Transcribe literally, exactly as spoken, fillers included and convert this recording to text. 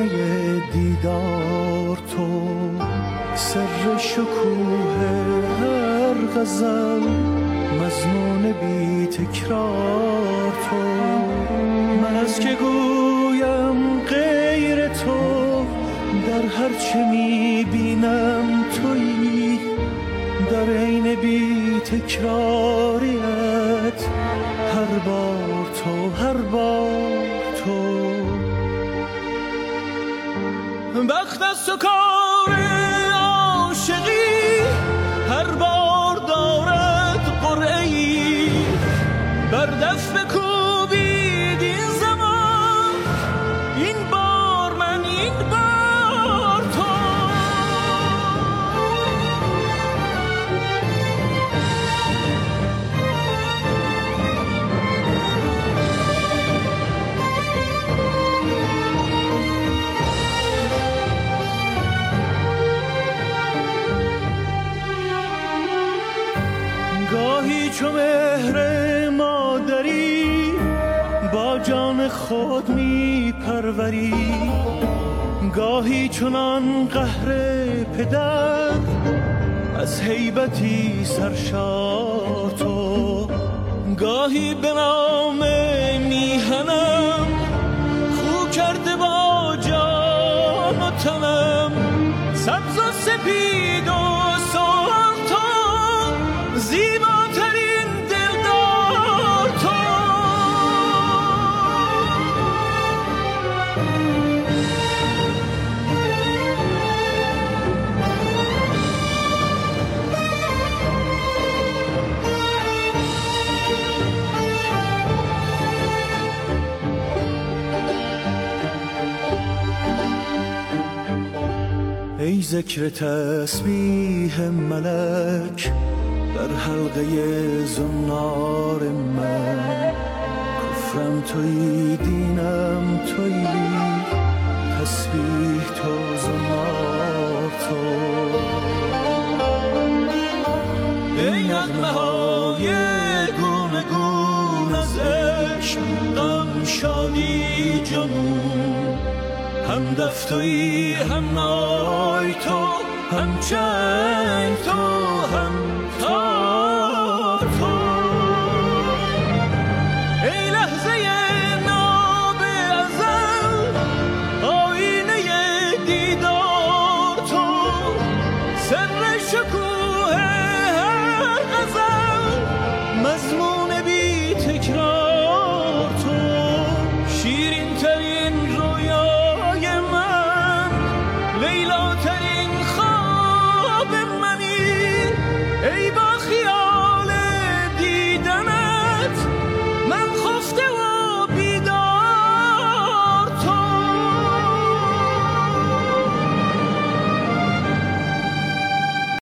آینه دیدار تو، سر شکوه هر غزل، مضمون بی تکرار تو. من از که گویم غیر تو، در هر چه میبینم تویی، در عین بی تکراریت هر بار تو، هر بار تو. بخت از تو کار عاشقی، هر بار دارد قرعه‌ای، بر دست بکوبید این زمان، این بار من، این بار تو. گاهی چو مهر مادری با جان خود می پروری، گاهی چنان قهر پدر از هیبتی سرشار تو. گاهی به نام میهنم خو کرده با جان و تنم، سبز و سپید و سرخ تو، زیباترین دلدار تو. ای ذکر تسبیح ملک در حلقه زنار من، کفرم تویی، دینم تویی، تسبیح تو، زنار تو. ای نغمه های گونه گون از عشق، غم، شادی، جنون، هم دف تویی، هم نای تو، هم چنگ تو، هم تار تو. ای لحظه ناب ازل، آینه دیدار تو، سر شکوه هر غزل، مضمون بی تکرار تو. شیرین ترین رویای من، لیلا ترین خواب منی، ای